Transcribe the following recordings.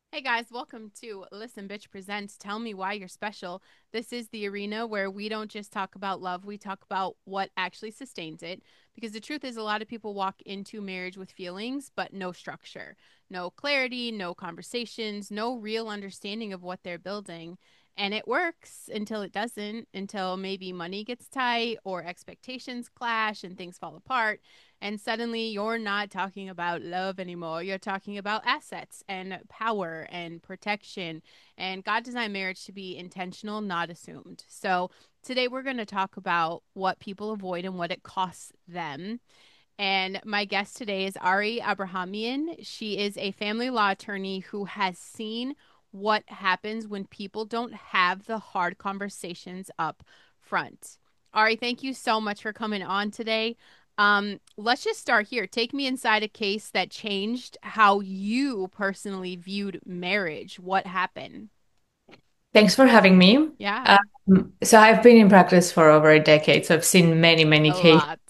Hey guys, welcome to Listen Bitch Presents Tell Me Why You're Special. This is the arena where we don't just talk about love, we talk about what actually sustains it. Because the truth is, a lot of people walk into marriage with feelings, but no structure, no clarity, no conversations, no real understanding of what they're building. And it works until it doesn't, until maybe money gets tight or expectations clash and things fall apart. And suddenly you're not talking about love anymore. You're talking about assets and power and protection. And God designed marriage to be intentional, not assumed. So today we're going to talk about what people avoid and what it costs them. And my guest today is Ari Abrahamian. She is a family law attorney who has seen what happens when people don't have the hard conversations up front. Ari, thank you so much for coming on today. Let's just start here. Take me inside a case that changed how you personally viewed marriage. What happened? Thanks for having me. Yeah, So I've been in practice for over a decade, so I've seen many, many a cases. lot.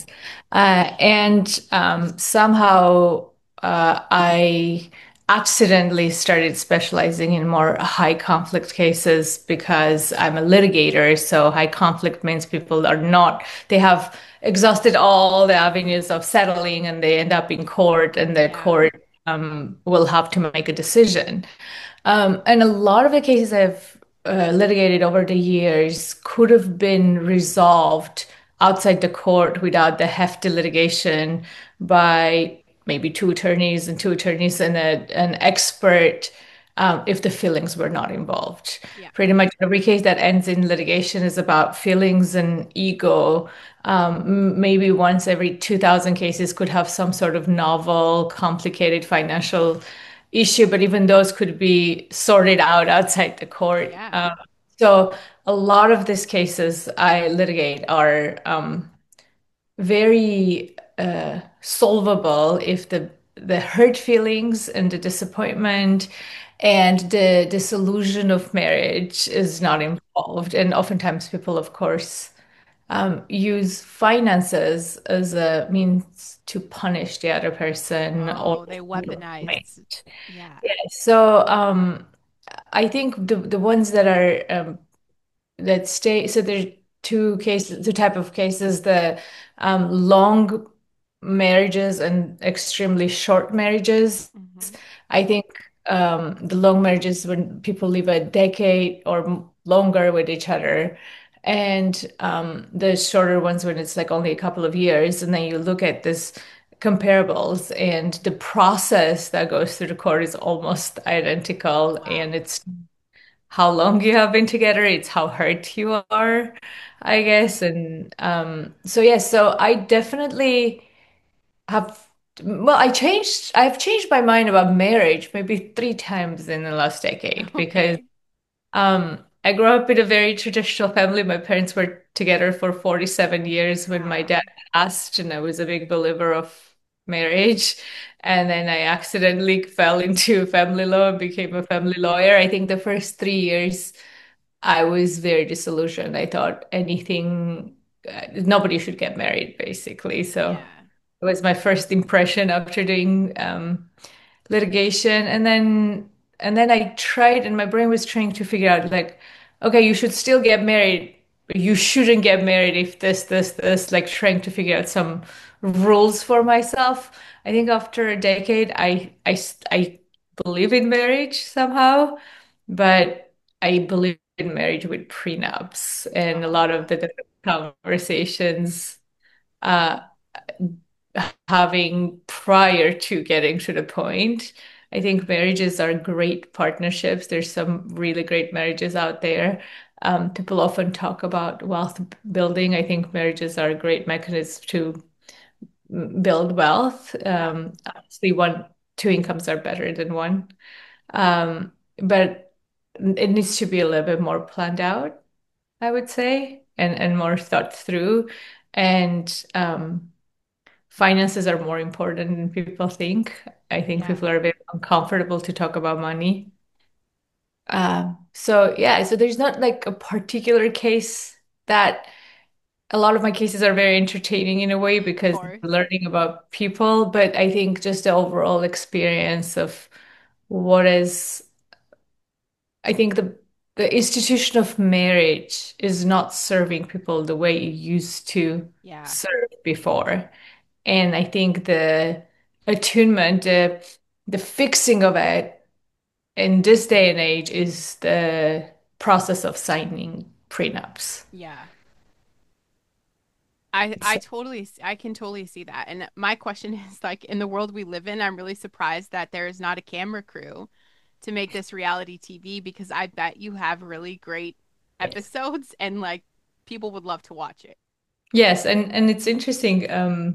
And somehow I accidentally started specializing in more high conflict cases because I'm a litigator. So high conflict means people are not, they have exhausted all the avenues of settling and they end up in court, and the Yeah. court will have to make a decision. And a lot of the cases I've litigated over the years could have been resolved outside the court without the hefty litigation by maybe two attorneys and an expert, if the feelings were not involved. Yeah. Pretty much every case that ends in litigation is about feelings and ego. Maybe once every 2,000 cases could have some sort of novel, complicated financial issue, but even those could be sorted out outside the court. Yeah. So a lot of these cases I litigate are very solvable if the hurt feelings and the disappointment and the disillusion of marriage is Yeah. not involved. And oftentimes people, of course, use finances as a means to punish the other person or Oh, they weaponized. Yeah. yeah. So I think the ones that are that stay. So there's two type of cases: the long marriages and extremely short marriages. Hmm. I think the long marriages when people live a decade or longer with each other, and the shorter ones when it's like only a couple of years. And then you look at this comparables, and the process that goes through the court is almost identical, Wow. and it's how long you have been together, it's how hurt you are, I guess. And so yes, so I definitely have well, I've changed my mind about marriage maybe three times in the last decade because Okay. I grew up in a very traditional family. My parents were together for 47 years when my Wow. dad passed, and I was a big believer of marriage. And then I accidentally fell into family law and became a family lawyer. I think the first 3 years I was very disillusioned. I thought nobody should get married, basically. So Yeah. it was my first impression after doing litigation. And then I tried, and my brain was trying to figure out like, okay, you should still get married, but you shouldn't get married if this, like trying to figure out some rules for myself. I think after a decade, I believe in marriage somehow, but I believe in marriage with prenups, and a lot of Oh, the different conversations uh having prior to getting to the point. I think marriages are great partnerships. There's some really great marriages out there. People often talk about wealth building. I think marriages are a great mechanism to build wealth. yeah. Obviously, two incomes are better than one. But it needs to be a little bit more planned out, I would say, and more thought through. And finances are more important than people think. I think Yeah. people are very uncomfortable to talk about money. So yeah, so there's not like a particular case that a lot of my cases are very entertaining in a way Of because course. I'm learning about people, but I think just the overall experience of what is, I think the institution of marriage is not serving people the way it used to Yeah. serve before. And I think the attunement, the fixing of it in this day and age is the process of signing prenups. Yeah. I So, totally I can totally see that. And my question is like in the world we live in, I'm really surprised that there is not a camera crew to make this reality TV because I bet you have really great yes. episodes and like people would love to watch it. Yes, and it's interesting.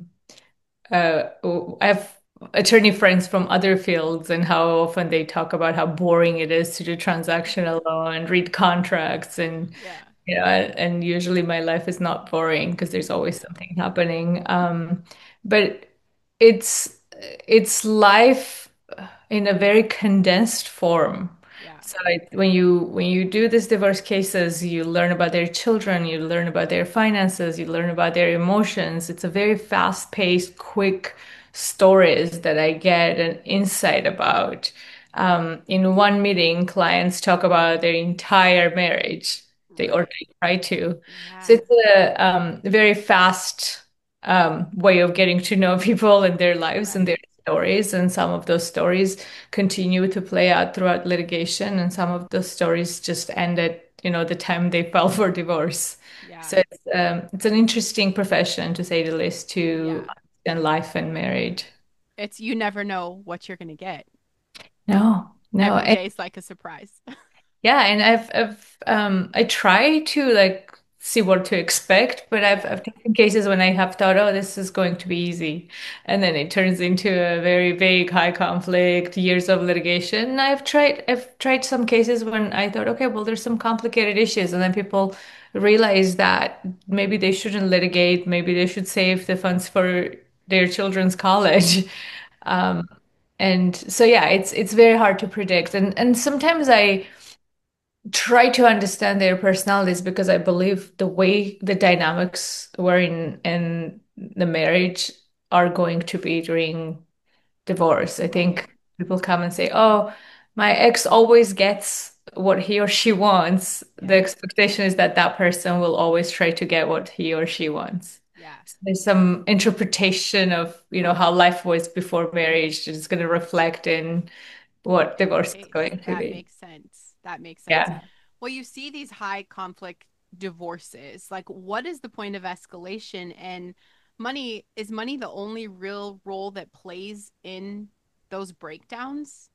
I have attorney friends from other fields and how often they talk about how boring it is to do transactional law and read contracts and Yeah. and usually my life is not boring because there's always something happening. But it's it's life in a very condensed form. Yeah. So when you do these divorce cases, you learn about their children, you learn about their finances, you learn about their emotions. It's a very fast-paced, quick stories that I get an insight about. In one meeting, clients talk about their entire marriage. Right. They try to. So Yeah. it's a very fast way of getting to know people and their lives and their Right. stories. And some of those stories continue to play out throughout litigation, and some of those stories just end at, the time they file for divorce. Yeah. So it's an interesting profession to say the least to Yeah. understand life and marriage. It's you never know what you're gonna get. No, no. Every day is like a surprise. Yeah, and I try to like see what to expect, but Yeah. I've taken cases when I have thought, oh, this is going to be easy, and then it turns into a very vague, high conflict, years of litigation. I've tried some cases when I thought, okay, well, there's some complicated issues, and then people realize that maybe they shouldn't litigate, maybe they should save the funds for their children's college. Um, and so yeah, it's very hard to predict, and sometimes I try to understand their personalities because I believe the way the dynamics were in the marriage are going to be during divorce. I Right. think people come and say, "Oh, my ex always gets what he or she wants." The Yeah. expectation is that that person will always try to get what he or she wants. Yeah. So there's some interpretation of, how life was before marriage that is going to reflect in what In the divorce is case. going to That be. makes sense. That makes sense. Yeah. Well, you see these high conflict divorces. Like, what is the point of escalation? And is money the only real role that plays in those breakdowns?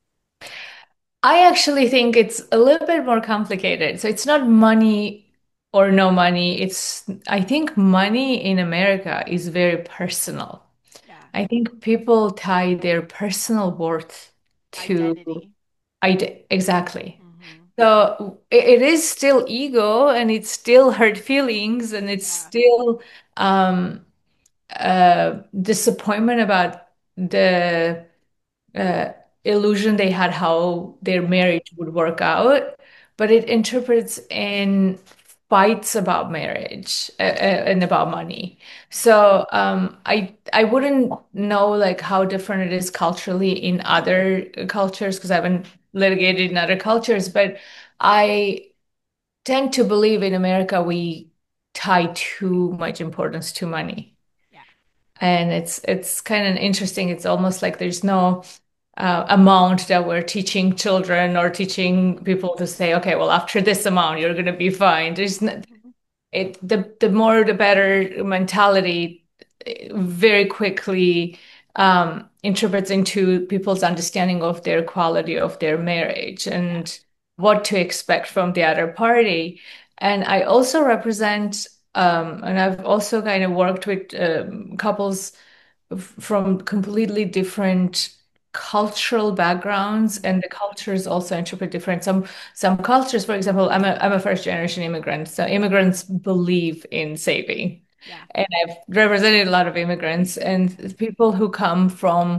I actually think it's a little bit more complicated. So it's not money or no money. I think money in America is very personal. Yeah. I think people tie their personal worth to Identity. exactly. Mm-hmm. So it is still ego and it's still hurt feelings and it's Yeah. still um, disappointment about the uh, illusion they had how their Yeah. marriage would work out, but it interprets in fights about marriage and about money. Yeah. So I wouldn't know like how different it is culturally in other cultures because I haven't litigated in other cultures, but I tend to believe in America we tie too much importance to money. Yeah. And it's kind of interesting. It's almost like there's no amount that we're teaching children or teaching people to say, okay, well, after this amount, you're going to be fine. There's no, Mhm. it the more the better mentality very quickly interprets into people's understanding of their quality of their marriage Yeah. and what to expect from the other party. And I also represent, and I've also kind of worked with couples from completely different cultural backgrounds, Mhm. and the cultures also interpret different. Some cultures, for example, I'm a first generation immigrant, so immigrants believe in saving. Yeah. And I've represented a lot of immigrants and people who come from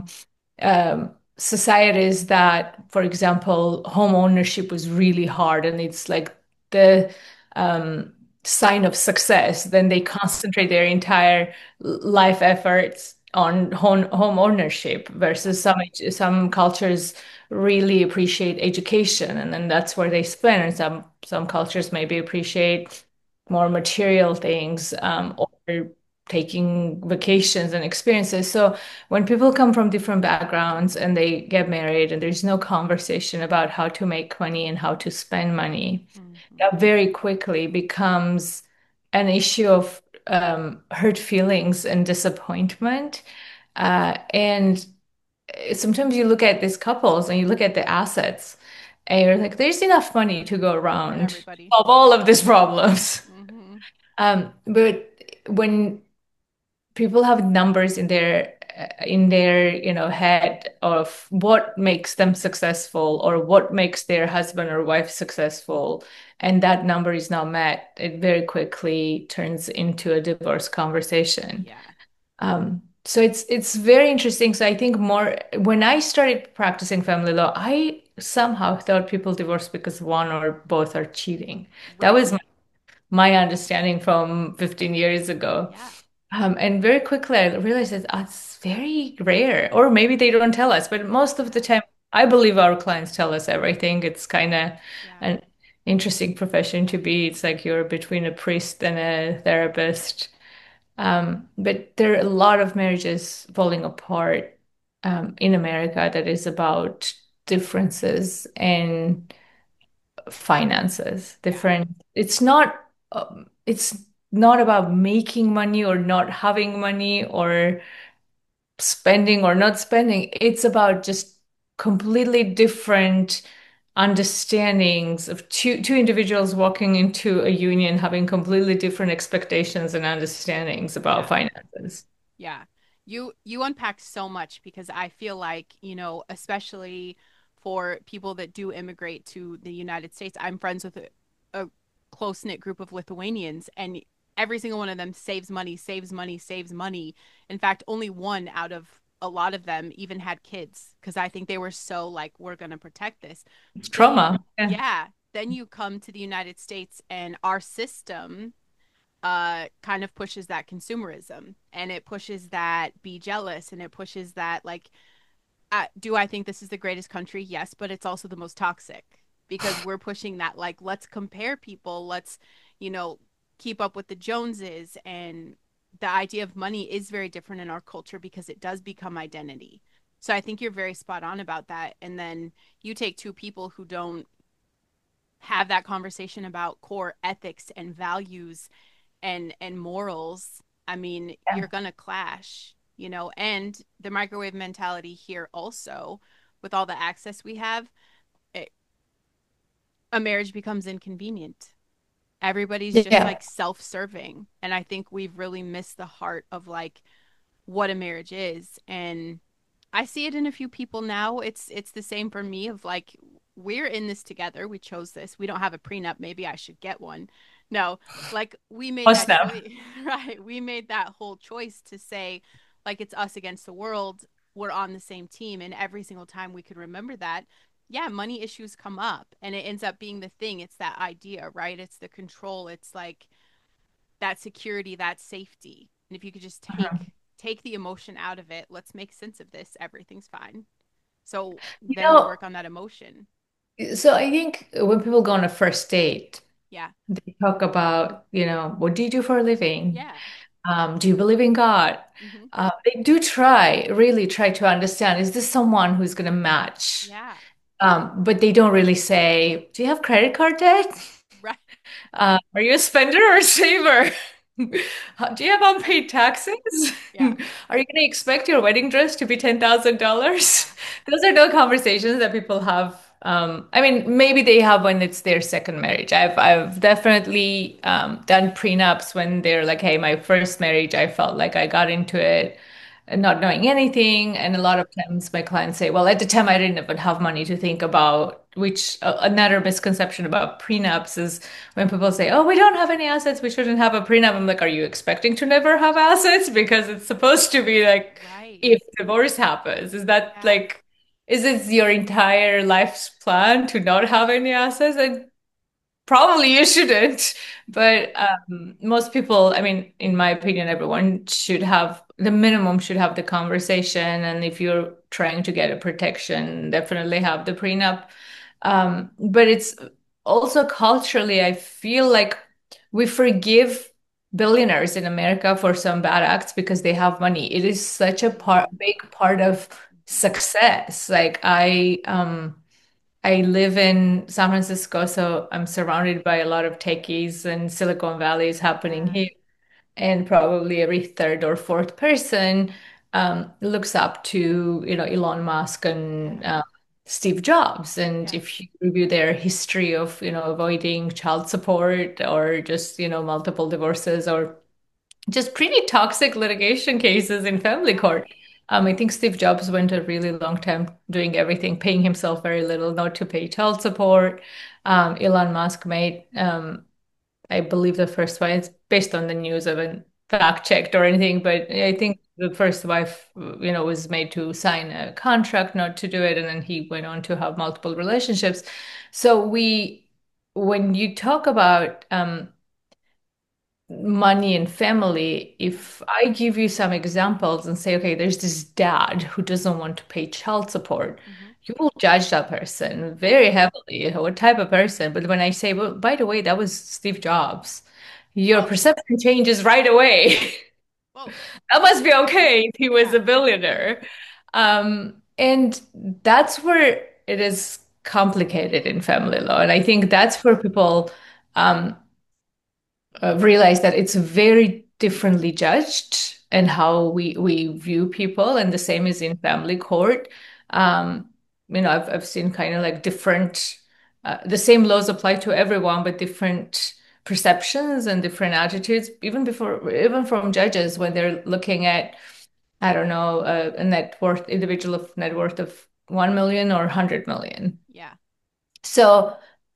societies that, for example, home ownership was really hard and it's like the um, sign of success. Then they concentrate their entire life efforts on home ownership Yeah. versus some cultures really appreciate education, and then that's where they spend. And some cultures maybe appreciate more material things, or taking vacations and experiences. So when people come from different backgrounds and they get married and there's no conversation about how to make money and how to spend money, Hmm. that very quickly becomes an issue of hurt feelings and disappointment. And sometimes you look at these couples and you look at the assets and you're like, there's enough money to go For around to everybody. solve all of these problems. Hmm. But when people have numbers in their head of what makes them successful or what makes their husband or wife successful, and that number is not met, it very quickly turns into a divorce conversation. Yeah. So it's very interesting. So I think more when I started practicing family law, I somehow thought people divorce because one or both are cheating. That was Right. my understanding from 15 years ago. Yeah. And very quickly, I realized that it's very rare, or maybe they don't tell us, but most of the Yeah. time, I believe our clients tell us everything. It's kind of Yeah. an interesting profession to be. It's like you're between a priest and a therapist. But there are a lot of marriages falling apart in America that is about differences in finances. Yeah. It's not about making money or not having money or spending or not spending. It's about just completely different understandings of two individuals walking into a union having completely different expectations and understandings about Yeah. finances. Yeah. You unpacked so much because I feel like, especially for people that do immigrate to the United States, I'm friends with a close-knit group of Lithuanians, and every single one of them saves money, saves money, saves money. In fact, only one out of a lot of them even had kids because I think they were so like, we're going to protect this. It's Then you, trauma. Yeah. yeah, then you come to the United States and our system kind of pushes that consumerism, and it pushes that be jealous, and it pushes that like, do I think this is the greatest country? Yes, but it's also the most toxic because we're pushing that like, let's compare people, let's, you know keep up with the Joneses. And the idea of money is very different in our culture because it does become identity. So I think you're very spot on about that. And then you take two people who don't have that conversation about core ethics and values and morals. I mean, Yeah. you're gonna clash, and the microwave mentality here also, with all the access we have, it, a marriage becomes inconvenient. Everybody's just Yeah. like self-serving, and I think we've really missed the heart of like what a marriage is. And I see it in a few people now. It's the same for me of like, we're in this together. We chose this. We don't have a prenup. Maybe I should get one. No, like we made What's that now? choice, right? We made that whole choice to say like, it's us against the world. We're on the same team, and every single time we can remember that, yeah, money issues come up and it ends up being the thing. It's that idea, right? It's the control. It's like that security, that safety. And if you could just take the emotion out of it, let's make sense of this, everything's fine. So You then we know, work on that emotion. so I think when people go on a first date, Yeah. they talk about, what do you do for a living? Yeah. Do you believe in God? Hmm. They do really try to understand, is this someone who's going to match? Yeah. But they don't really say, do you have credit card debt? Right. Are you a spender or a saver? Do you have unpaid taxes? Yeah. Are you going to expect your wedding dress to be $10,000? Yeah. Those are no conversations that people have. I mean, maybe they have when it's their second marriage. I've definitely done prenups when they're like, "Hey, my first marriage, I felt like I got into it not knowing anything." And a lot of times my clients say, well, at the time I didn't even have money to think about, which another misconception about prenups is when people say, oh, we don't have any assets, we shouldn't have a prenup. I'm like, are you expecting to never have assets? Because it's supposed to be like, Right. if divorce happens, is that Yeah. like, is it your entire life's plan to not have any assets? And probably you shouldn't. Yeah. But most people, I mean, in my opinion, everyone should have the minimum should have the conversation. And if you're trying to get a protection, definitely have the prenup. But it's also culturally, I feel like we forgive billionaires in America for some bad acts because they have money. It is such a big part of Mhm. success. Like I live in San Francisco, so I'm surrounded by a lot of techies, and Silicon Valley is happening Yeah. here. And probably every third or fourth person looks up to, Elon Musk and Yeah. Steve Jobs. And Yes. if you review their history of, avoiding child support or just, multiple divorces or just pretty toxic litigation cases in family Yeah. court. I think Steve Jobs went a really long time doing everything, paying himself very little, not to pay child support. Elon Musk made, I believe the first wife, it's based on the news, I haven't fact checked or anything, but I think the first wife, was made to sign a contract not to do it, and then he went on to have multiple relationships. So when you talk about money and family, if I give you some examples and say, okay, there's this dad who doesn't want to pay child support, Hmm. you will judge that person very heavily, what type of person. But when I say, well, by the way, that was Steve Jobs, your Whoa. perception changes right away. Whoa. That must be okay if he was Yeah. a billionaire. And that's where it is complicated in family law. And I think that's where people um, realize that it's very differently judged and how we view people, and the same is in family court. Um, I've seen kind of like different, the same laws apply to everyone, but different perceptions and different attitudes, even from judges when they're looking at, I don't know, a net worth individual of net worth of 1 million or 100 million. Yeah. So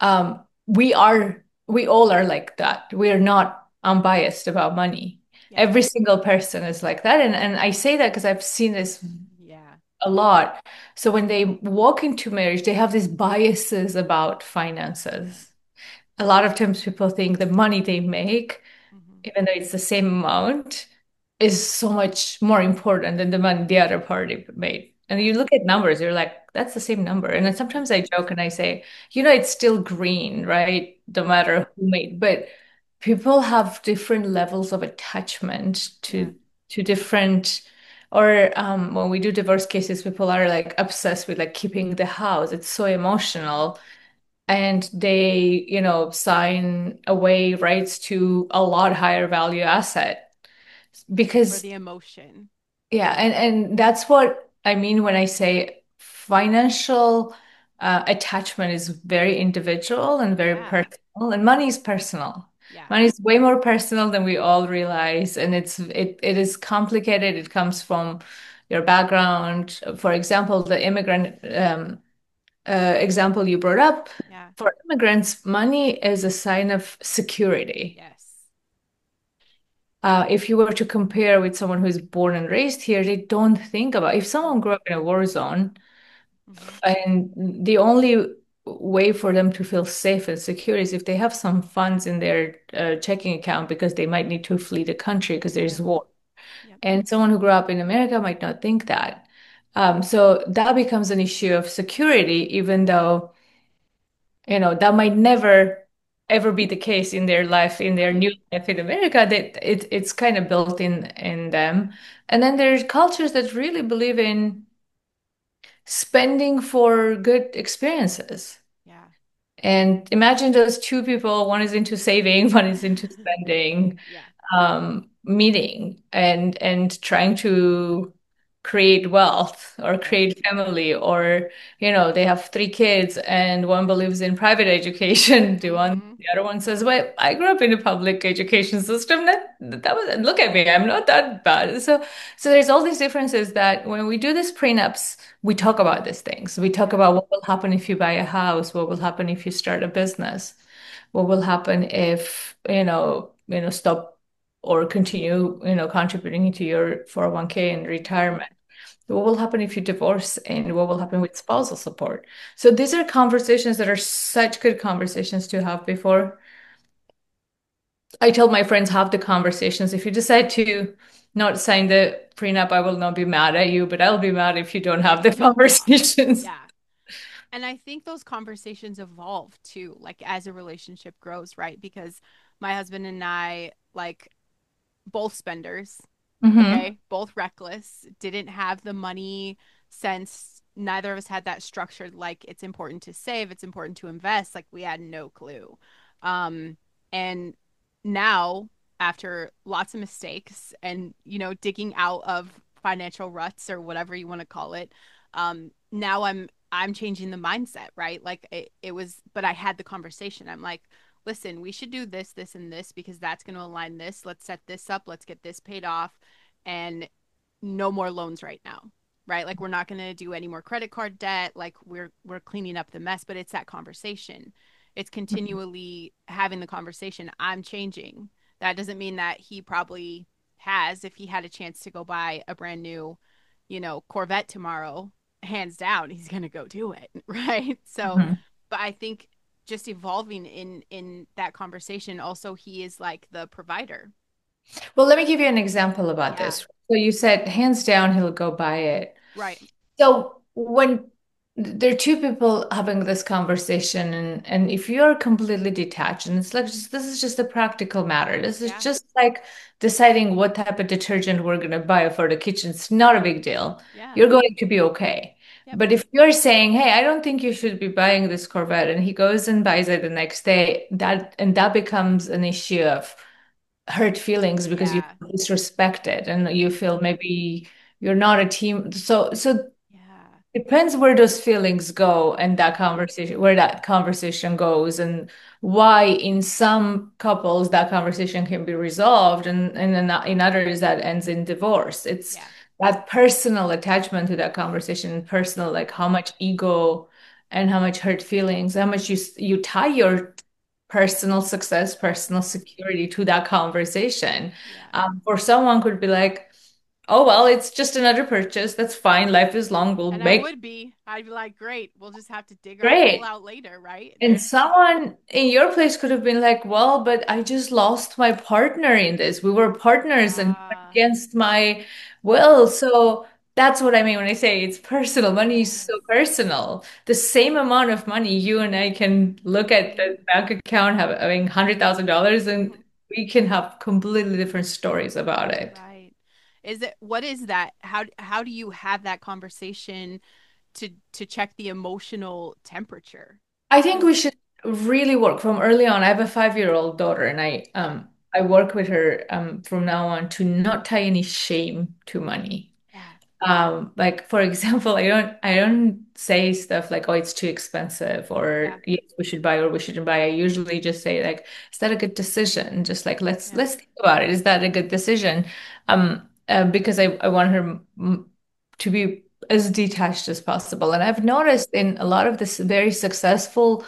we all are like that. We are not unbiased about money. Yeah. Every single person is like that. And I say that because I've seen this Yeah. a lot. So when they walk into marriage, they have these biases about finances. A lot of times people think the money they make, Hmm. even though it's the same amount, is so much more important than the money the other party made. And Yeah. you look at numbers, you're like, that's the same number. And then sometimes I joke and I say, it's still green, right? No Yeah. matter who made, but people have different levels of attachment Yeah. to different, or when we do divorce cases, people are like obsessed with like keeping the house. It's so emotional, and they, sign away rights to a lot higher value asset For because, the emotion. yeah, and that's what I mean when I say financial attachment is very individual and very Yeah. personal, and money is personal. Yeah. Money is way more personal than we all realize, and it is complicated. It comes from your background. For example, the immigrant example you brought up, Yeah. for immigrants, money is a sign of security. Yes. If you were to compare with someone who's born and raised here, they don't think about if someone grew up in a war zone, Hmm. and the only way for them to feel safe and secure is if they have some funds in their checking account because they might need to flee the country because Yep. there's war. Yep. And someone who grew up in America might not think that. So that becomes an issue of security, even though that might never ever be the case in their life, in their Right. new life in America, that it's kind of built in them. And then there's cultures that really believe in spending for good experiences. Yeah. And imagine those two people, one is into saving, one is into spending, Yeah. meeting and trying to create wealth or Right. create family, or they have three kids and one believes in private education, Hmm. the other one says, well, I grew up in a public education system, that was, look at me, I'm not that bad. So there's all these differences that when we do these prenups, we talk about these things. We talk Yeah. about what will happen if you buy a house, what will happen if you start a business, what will happen if stop or continue contributing to your 401k in Hmm. retirement, what will happen if you divorce, and what will happen with spousal support. So these are conversations that are such good conversations to have before. I tell my friends, have the conversations. If you decide to not sign the prenup, I will not be mad at you, but I'll be mad if you don't have If the you don't talk. conversations. Yeah. And I think those conversations evolve too, like as a relationship grows, right? Because my husband and I, like, both spenders, Hmm. okay? Both reckless, didn't have the money sense. Neither of us had that structured, like, it's important to save, it's important to invest. Like, we had no clue. And now, after lots of mistakes and, digging out of financial ruts or whatever you want to call it, now I'm changing the mindset, right? Like it was, but I had the conversation. I'm like, listen, we should do this, this, and this because that's going to align this. Let's set this up. Let's get this paid off, and no more loans right now, right? Like we're not going to do any more credit card debt. Like we're cleaning up the mess, but it's that conversation. It's continually having the conversation. I'm changing. That doesn't mean that he probably has. If he had a chance to go buy a brand new, Corvette tomorrow, hands down, he's gonna go do it, right? So, Hmm. but I think just evolving in that conversation. Also, he is like the provider. Well, let me give you an example about Yeah, this. So you said hands down he'll go buy it. right. So when there are two people having this conversation, and if you're completely detached, and it's like this is just a practical matter. This is Yeah, just like deciding what type of detergent we're gonna buy for the kitchen. It's not a big deal. yeah, You're going to be okay. yep, But if you're saying, "Hey, I don't think you should be buying this Corvette," and he goes and buys it the next day, that becomes an issue of hurt feelings because you yeah, feel disrespected and you feel maybe you're not a team. So yeah, depends where those feelings go and where that conversation goes, and why in some couples that conversation can be resolved, and in others that ends in divorce. It's yeah, that personal attachment to that conversation, personal, like how much ego and how much hurt feelings, how much you tie your personal success, personal yeah, security to that conversation. yeah. For someone could be like, oh, well, it's just another purchase. That's fine. Life is long. We'll And I make would be. I'd be like, great. We'll just have to dig our hole great. out later, right? And There's, someone in your place could have been like, well, but I just lost my partner in this. We were partners and ah, against my will. So that's what I mean when I say it's personal. Money is so yes. personal. The same amount of money you and I can look at Mm-hmm. the bank account having $100,000 and Mm-hmm. we can have completely different stories about it. Right. What is that? How do you have that conversation to check the emotional temperature? I think we Because should really work from early on. I have a 5-year-old daughter, and yeah, I work with her from now on to not tie any shame to money. yeah, Like for example, I don't say stuff like, oh, it's too expensive, yeah, or yes, we should buy or we shouldn't buy. I usually just say like, is that a good decision? Just like yeah, let's think about it. Is that a good decision? Because I want her to be as detached as possible. And I've noticed in a lot of this very successful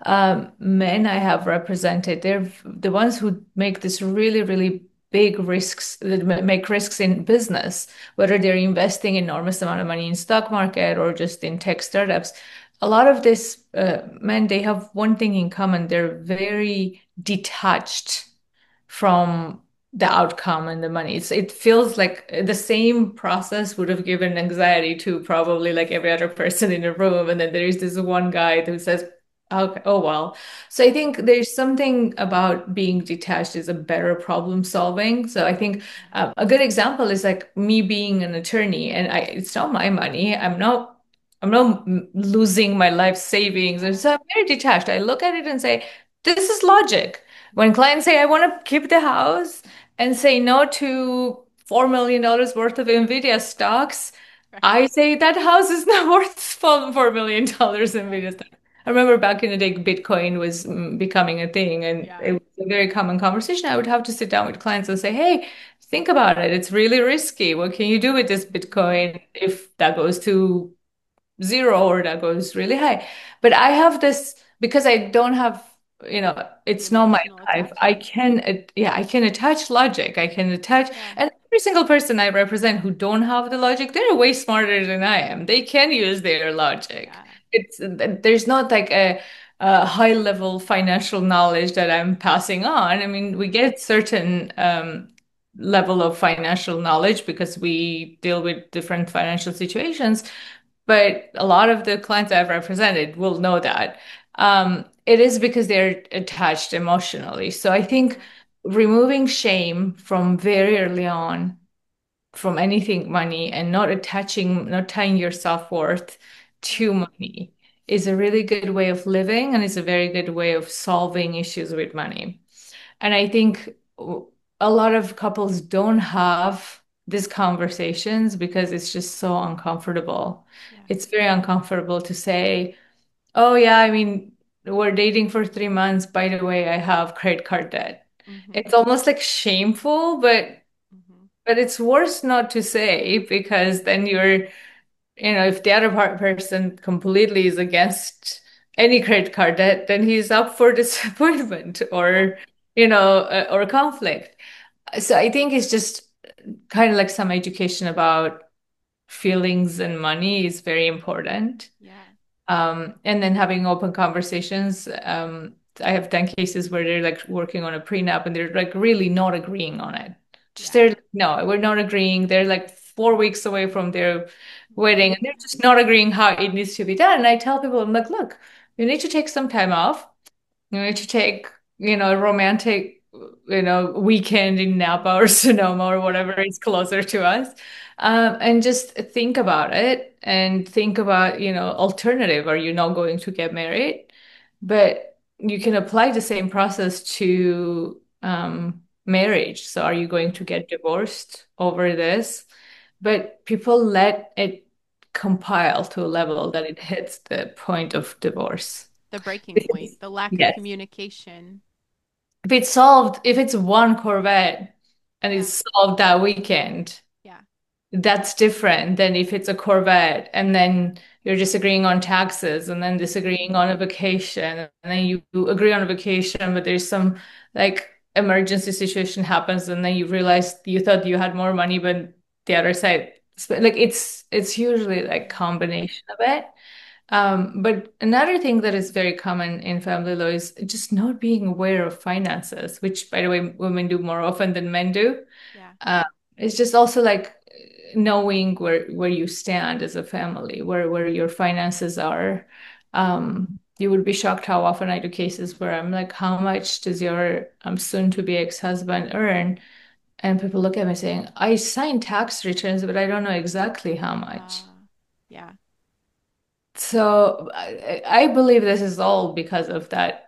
men I have represented, they're the ones who make this really, really big risks, that make risks in business, whether they're investing enormous amount of money in stock market or just in tech startups. A lot of this men, they have one thing in common. They're very detached from the outcome and the money. It feels like the same process would have given anxiety to probably like every other person in the room. And then there is this one guy who says, okay, oh well. So I think there's something about being detached is a better problem solving. So I think yeah, a good example is like me being an attorney, and it's not my money. I'm not losing my life savings. And yeah, so I'm very detached. I look at it and say, this is logic. When clients say, I want to keep the house and say no to $4 million worth of NVIDIA stocks, right, I say that house is not worth $4 million right, NVIDIA stock. I remember back in the day, Bitcoin was becoming a thing, and yeah, it was a very common conversation. I would have to sit down with clients and say, hey, think about it. It's really risky. What can you do with this mm-hmm. Bitcoin if that goes to zero or that goes really high? But I have this because I don't have, The it's not my emotional life. I attachment. can, yeah, I can attach logic. I can attach, Yeah, and every single person I represent who don't have the logic, they're way smarter than I am. They can use their logic. yeah, There's not like a high level financial knowledge that I'm passing on. I mean, we get certain level of financial knowledge because we deal with different financial situations. But a lot of the clients I've represented will know that. It is because they're attached emotionally. So I think Mhm. removing shame from very early on from anything money and not tying your self-worth Yeah. to money is a really good way of living and is a very good way of solving issues with money. And I think a lot of couples don't have these conversations because it's just so uncomfortable. Yeah. It's very uncomfortable to say, oh, yeah, I mean, we're dating for 3 months. By the way, I have credit card debt. Mhm. It's almost like shameful, Mhm. but it's worse not to say because then if the other person completely is against any credit card debt, then he's up for disappointment Yeah. or conflict. So I think it's just kind of like some education about feelings and money is very important. Yeah. And then having open conversations. I have done cases where they're like working on a prenup and they're like really not agreeing on it. Just Yeah. they're no, we're not agreeing. They're like 4 weeks away from their wedding and Mhm. they're just not agreeing how it needs to be done. And I tell people, I'm like, look, you need to take some time off. You need to take, a romantic, weekend in Napa or Sonoma or Yeah. whatever is closer to us. And just think about it and think about, alternative. Are you not going to get married? But you can apply the same process to marriage. So are you going to Mhm. get divorced over this? But people let it compile to a level that it hits the point of divorce. The breaking point, the lack of Yes. communication. If it's one Corvette and Yeah. it's solved that weekend, Yeah. that's different than if it's a Corvette and then you're disagreeing on taxes and then disagreeing Mhm. on a vacation and then you agree on a vacation, but there's some like emergency situation happens and then you realize you thought you had more money, but the other side, like it's usually like Yeah. combination of it. But another thing that is very common in family law is just not being aware of finances, which, by the way, women do more often than men do. Yeah. Uh, it's just also like knowing where you stand as a family, where your finances are. You would be shocked how often I do cases where I'm like, how much does your soon-to-be ex-husband earn? And people look at me saying, I signed tax returns, but I don't know exactly how much. Yeah. So I believe this is all because of that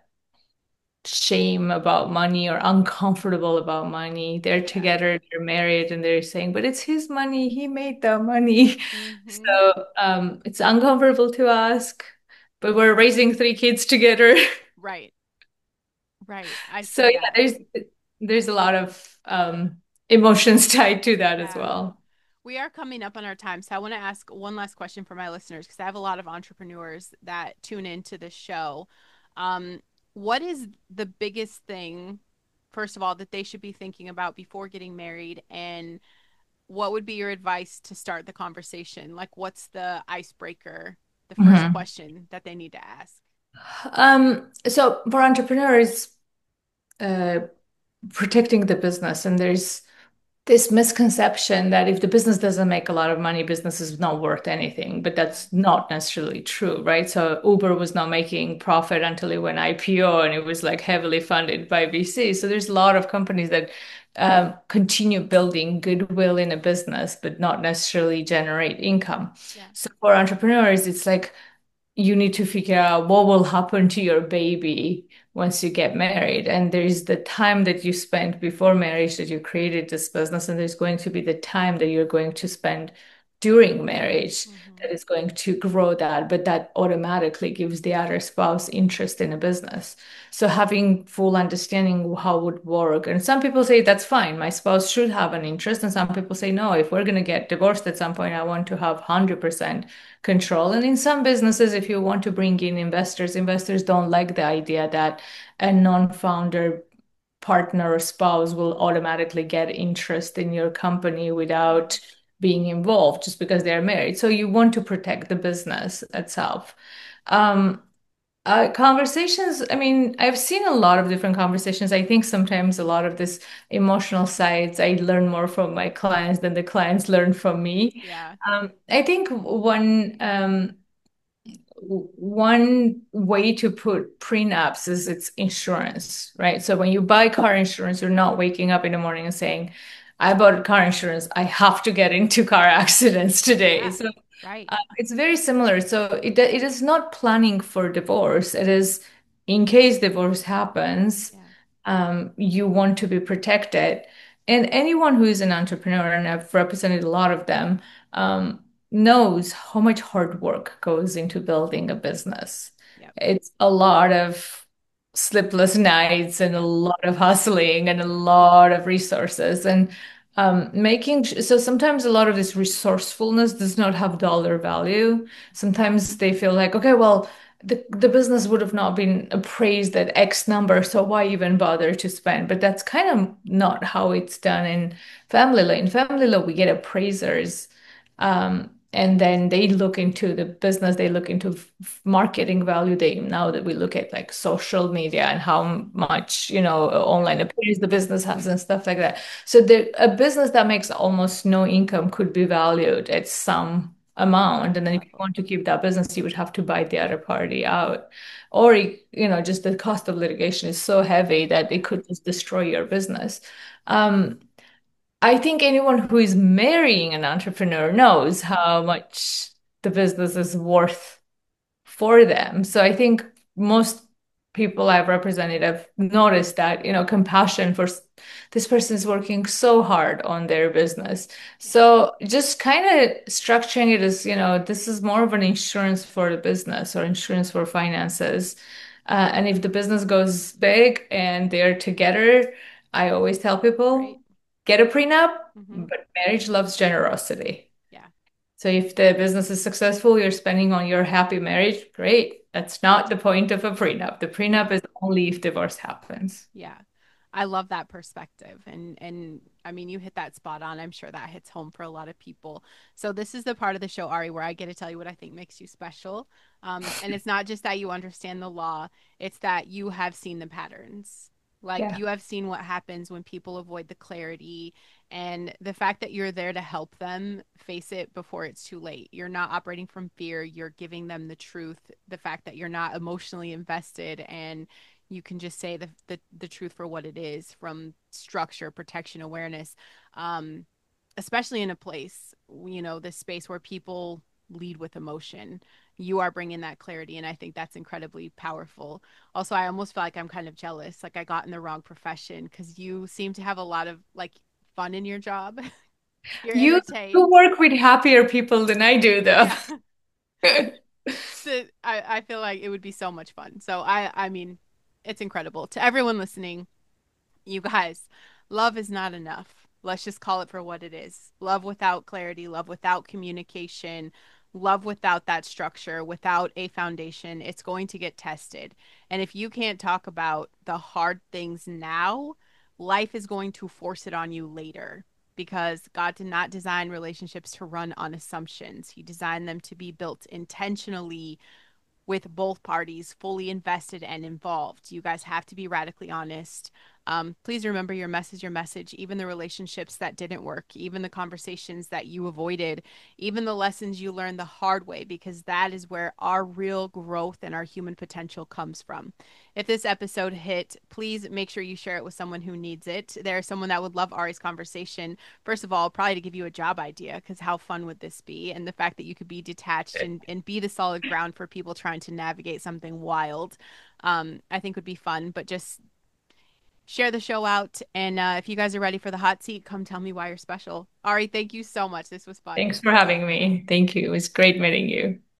shame about money or uncomfortable about money. They're Yeah. together, they're married, and they're saying, but it's his money. He made the money. Mhm. So it's uncomfortable to ask, but we're raising 3 kids together. Right. Right. I So see yeah, that. there's a lot of emotions tied to that as Yeah. well. We are coming up on our time, so I want to ask one last question for my listeners because I have a lot of entrepreneurs that tune into this show. Um, what is the biggest thing, first of all, that they should be thinking about before getting married? And what would be your advice to start the conversation? Like, what's the icebreaker, the first Mhm. question that they need to ask? So for entrepreneurs, uh, protecting the business, and there's this misconception that if the business doesn't make a lot of money, business is not worth anything, but Yeah. that's not necessarily true, right? So Uber was not making profit until it went IPO and it was like heavily funded by VC. So there's a lot of companies that continue building goodwill in a business, but not necessarily generate income. Yeah. So for entrepreneurs, it's like you need to figure out what will happen to your baby once you get married. And there's the time that you spent before marriage that you created this business, and there's going to be the time that you're going to spend during marriage Mm-hmm. that is going to grow that, but that automatically gives the other spouse interest in a business. So having full understanding how it would work. And some people say that's fine, my spouse should have an interest. And some people say, no, if we're going to get divorced at some point, I want to have 100% control. And in some businesses, if you want to bring in investors, investors don't like the idea that a non-founder partner or spouse will automatically get interest in your company Yeah. without being involved just because they're married. So you want to protect the business itself. Um, Conversations, I mean, I've seen a lot of different conversations. I think sometimes a lot of this emotional sides, I learn more from my clients than the clients learn from me. Yeah. I think one way to put prenups is it's insurance, right? So when you buy car insurance, you're not waking up in the morning and saying, I bought car insurance. I have to get into car accidents today. Yeah. So Right. it's very similar. So it is not planning for divorce. It is in case divorce happens, Yeah. you want to be protected. And anyone who is an entrepreneur, and I've represented a lot of them, knows how much hard work goes into building a business. Yep. It's a lot of sleepless nights and a Yep. lot of hustling and a lot of resources. And making so sometimes a lot of this resourcefulness does not have dollar value. Sometimes they feel like, okay, well, the business would have not been appraised at X number, so why even bother to spend? But that's kind of not how it's done in family law. In family law, we get appraisers, and then they look into the business, they look into marketing value. They now that we look at like social media and how much, Yep. online appearance the business has and stuff like that. So a business that makes almost no income could be valued at some amount. And then if you Level. want to keep that business, you would have to buy the other party out. Or, just the cost of litigation is so heavy that it Yeah. could just destroy your business. Um, I think anyone who is marrying an entrepreneur knows how much the business is worth for them. So I think most people I've represented have noticed that, compassion for this person is working so hard on their business. Yeah. So just kind of structuring it as, this is more of an insurance for the business or insurance for finances. And if the business goes big and they're together, I always tell Great. people get a prenup, Mm-hmm. but marriage loves generosity. Yeah. So if the business is successful, you're spending on your happy marriage, great. That's not the point of a prenup. The Yeah. prenup is only if divorce happens. Yeah. I love that perspective. And I mean you hit that spot on. I'm sure that hits home for a lot of people. So this is the part of the show, Ari, where I get to tell you what I think makes you special. And it's not just that you understand the law, it's that you have seen the patterns. Like Yeah. you have seen what happens when people avoid the clarity and the fact that you're there to help them face it before it's too late. You're not operating from fear, you're giving them the truth, the fact that you're not emotionally invested and you can just say the truth for what it is from structure, protection, awareness, um, especially in a place, this space where people lead with emotion. You are bringing that clarity, and I think that's incredibly powerful. Also, I almost feel like I'm kind of jealous, like I got in the wrong profession because you seem to have a lot of like fun in your job. You're You entertained. work with happier people than I do, though. Yeah. I feel like it would be so much fun. So I mean, it's incredible. To everyone listening, you guys, love is not enough. Let's just call it for what it is. Love without clarity, love without communication, love without that structure, without a foundation, it's going to get tested. And if you can't talk about the hard things now, life is going to force it on you later because God did not design relationships to run on assumptions. He designed them to be built intentionally with both parties fully invested and involved. You guys have to be radically honest. Please remember your message, even the relationships that didn't work, even the conversations that you avoided, even the lessons you learned the hard way, because that is where our real growth and our human potential comes from. If this episode hit, please make sure you share it with someone who needs it. There's someone that would love Ari's conversation. First of all, probably to give you a job idea, because how fun would this be? And the fact that you could be detached and be the solid ground for people trying to navigate something wild, I think would be fun. But just share the show out. And if you guys are ready for the hot seat, come tell me why you're special. Ari, thank you so much. This was fun. Thanks for having me. Thank you. It was great meeting you.